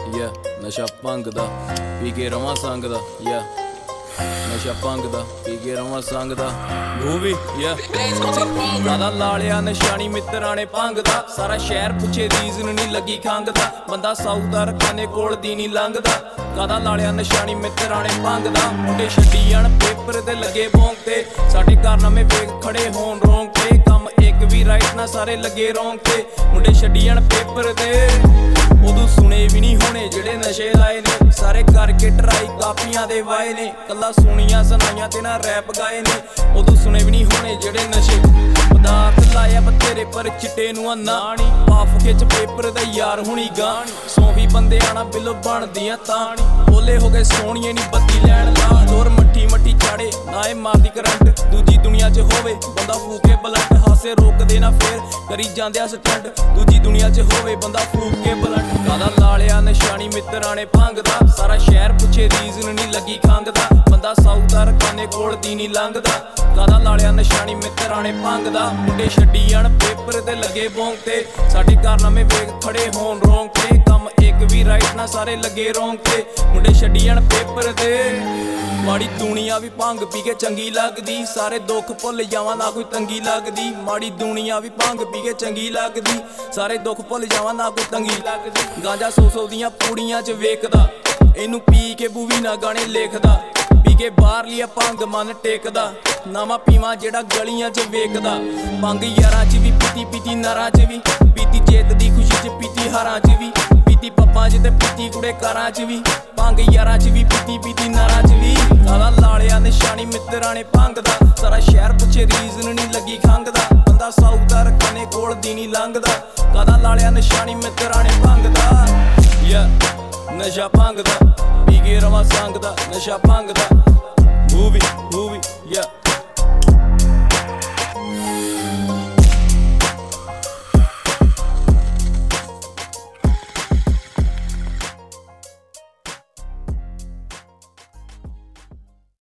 ਨਸ਼ਾ ਭੰਗ ਦਾ ਪੀ ਕੇ ਰਵਾਂ ਸੰਗ ਦਾ ਨਸ਼ਾ ਭੰਗ ਦਾ ਪੀ ਕੇ ਰਵਾਂ ਸੰਗ ਦਾ ਮੂਵੀ ਦਾਦਾ ਲਾਲਿਆ ਨਿਸ਼ਾਨੀ ਮਿੱਤਰਾਂ ਨੇ ਭੰਗ ਦਾ ਸਾਰਾ ਸ਼ਹਿਰ ਪੁੱਛੇ ਰੀਜ਼ਨ ਨਹੀਂ ਲੱਗੀ ਖੰਗ ਦਾ ਬੰਦਾ ਸਾਊਦਾ ਰਖਾਨੇ ਕੋਲ ਦੀ ਨਹੀਂ ਲੰਘਦਾ ਕਾਦਾ ਲਾਲਿਆ ਨਿਸ਼ਾਨੀ ਮਿੱਤਰਾਂ ਨੇ ਭੰਗ ਦਾ ਮੁੰਡੇ ਛੱਡੀ ਜਾਣ ਪੇਪਰ ਤੇ ਲੱਗੇ ਬੌਂਗ ਤੇ ਸਾਡੇ ਕਾਰਨਾਮੇ ਵੇਖ ਖੜੇ ਹੋਣ ਰੋਂਗ ਤੇ ਕੰਮ ਇੱਕ ਵੀ ਰਾਈਟ ਨਾ ਸਾਰੇ ਲੱਗੇ ਰੋਂਗ ਤੇ ਮੁੰਡੇ ਛੱਡੀ ਜਾਣ ਪੇਪਰ ਤੇ ਉਦੋਂ ਸੁਣੇ ਵੀ ਨਹੀਂ ਹੋਣੇ ਜਿਹੜੇ ਨਸ਼ੇ ਲਾਏ ਨੇ ਸਾਰੇ ਕਰਕੇ ਟਰਾਈ ਕਾਪੀਆਂ ਦੇ ਵਾਏ ਨੇ ਕੱਲਾ ਸੁਣੀਆਂ ਸੁਣਾਈਆਂ ਤੇ ਨਾ ਰੈਪ ਗਾਏ ਨੇ ਉਦੋਂ ਸੁਣੇ ਵੀ ਨਹੀਂ ਹੋਣੇ ਜਿਹੜੇ ਨਸ਼ੇ ਪਦਾਰਥ ਲਾਇਆ ਬਥੇਰੇ ਪਰ ਚਿੱਟੇ ਨੂੰ ਨਾਣੀ ਪਾਫ ਖਿੱਚ ਪੇਪਰ ਦਾ ਯਾਰ ਹੁਣੀ ਗਾਣੀ ਸੋਹੀ ਬੰਦੇ ਆਣਾ ਬਿੱਲੋ ਬਣਦੀਆਂ ਤਾਣੀ ਬੋਲੇ ਹੋ ਗਏ ਸੋਹਣੀਏ ਨੀ ਬੱਤੀ ਲੈਣ ਲਾ ਲੋਰ ਮੱਠੀ ਮੱਠੀ ਚਾੜੇ ਨਾ ਇਹ ਮਾਰਦੀ ਕਰੰਟ ਦੂਜੀ ਦੁਨੀਆ 'ਚ ਹੋਵੇ ਬੰਦਾ ਫੂਕੇ ਬਲੱਟ ਹਾਸੇ ਰੋਕਦੇ ਨਾ ਫੇਰ ਕਰੀ ਜਾਂਦੇ ਆ ਸਟੰਟ ਦੂਜੀ ਦੁਨੀਆ 'ਚ ਹੋਵੇ ਬੰਦਾ ਫੂਕ ਕੇ ਬਲੱਟ ਕਾਦਾ ਲਾਲਿਆ ਨਿਸ਼ਾਨੀ ਮਿੱਤਰਾਂ ਨੇ ਭੰਗ ਦਾ ਸਾਰਾ ਸ਼ਹਿਰ ਪੁੱਛੇ ਰੀਜ਼ਨ ਨਹੀਂ ਲੱਗੀ ਖੰਗ ਦਾ ਬੰਦਾ ਸਾਊਦਾ ਰਖਾਨੇ ਕੋਲ ਦੀ ਨਹੀਂ ਲੰਘਦਾ ਕਾਦਾ ਲਾਲਿਆ ਨਿਸ਼ਾਨੀ ਮਿੱਤਰਾਂ ਨੇ ਭੰਗ ਦਾ ਮੁੰਡੇ ਛੱਡੀ ਜਾਣ ਪੇਪਰ ਤੇ ਲੱਗੇ ਬੌਂਗ ਤੇ ਸਾਡੇ ਕਾਰਨਾਮੇ ਵੇਖ ਖੜੇ ਹੋਣ ਰੋਂਗ ਤੇ ਕੰਮ ਇੱਕ ਵੀ ਰਾਈਟ ਨਾ ਸਾਰੇ ਲੱਗੇ ਰੋਂਗ ਤੇ ਮੁੰਡੇ ਛੱਡੀ ਜਾਣ ਪੇਪਰ ਤੇ ਮਾੜੀ ਦੁਨੀਆ ਵੀ ਭੰਗ ਪੀ ਕੇ ਚੰਗੀ ਲੱਗਦੀ ਸਾਰੇ ਦੁੱਖ ਭੁੱਲ ਜਾਵਾਂ ਨਾ ਕੋਈ ਤੰਗੀ ਲੱਗਦੀ ਮਾੜੀ ਦੁਨੀਆ ਵੀ ਭੰਗ ਪੀ ਕੇ ਚੰਗੀ ਲੱਗਦੀ ਸਾਰੇ ਦੁੱਖ ਭੁੱਲ ਜਾਵਾਂ ਨਾ ਕੋਈ ਤੰਗੀ ਲੱਗਦੀ ਗਾਂਜਾ ਸੌ ਦੀਆਂ ਪੂੜੀਆਂ 'ਚ ਵੇਖਦਾ ਇਹਨੂੰ ਪੀ ਕੇ ਬੂਵੀ ਨਾ ਗਾਣੇ ਲਿਖਦਾ ਪੀ ਕੇ ਬਾਹਰਲੀ ਭੰਗ ਮਨ ਟੇਕਦਾ ਨਾਵਾਂ ਪੀਵਾਂ ਜਿਹੜਾ ਗਲੀਆਂ 'ਚ ਵੇਖਦਾ ਭੰਗ ਯਾਰਾਂ 'ਚ ਵੀ ਪੀਤੀ ਪੀਤੀ ਨਾਰਾਂ 'ਚ ਵੀ ਪੀਤੀ ਜੇਤ ਦੀ ਖੁਸ਼ੀ 'ਚ ਪੀਤੀ ਹਾਰਾਂ 'ਚ ਵੀ ਪੀਤੀ ਪੱਪਾਂ 'ਚ ਤੇ ਪੀਤੀ ਕੁੜੇ ਕਾਰਾਂ 'ਚ ਵੀ ਭੰਗ ਯਾਰਾਂ 'ਚ ਵੀ ਪੀਤੀ ਪੀਤੀ ਨਾਰਾਂ 'ਚ ਵੀ ਕਾਦਾ ਲਾਲਿਆ ਨਿਸ਼ਾਨੀ ਮਿੱਤਰਾਂ ਨੇ ਭੰਗ ਦਾ ਸਾਰਾ ਸ਼ਹਿਰ ਪੁੱਛੇ ਰੀਜ਼ਨ ਨਹੀਂ ਲੱਗੀ ਖੰਗ ਦਾ ਬੰਦਾ ਸਾਊਦਾ ਰਖਾਨੇ ਕੋਲ ਦੀ ਨਹੀਂ ਲੰਘਦਾ ਕਾਦਾ ਲਾਲਿਆ ਨਿਸ਼ਾਨੀ ਮਿੱਤਰਾਂ ਨੇ ਭੰਗ ਦਾ ਨਸ਼ਾ ਭੰਗ ਦਾ ਪੀ ਕੇ ਰਵਾਂ ਸੰਗ ਦਾ ਨਸ਼ਾ ਭੰਗ ਦਾ ਮੂਵੀ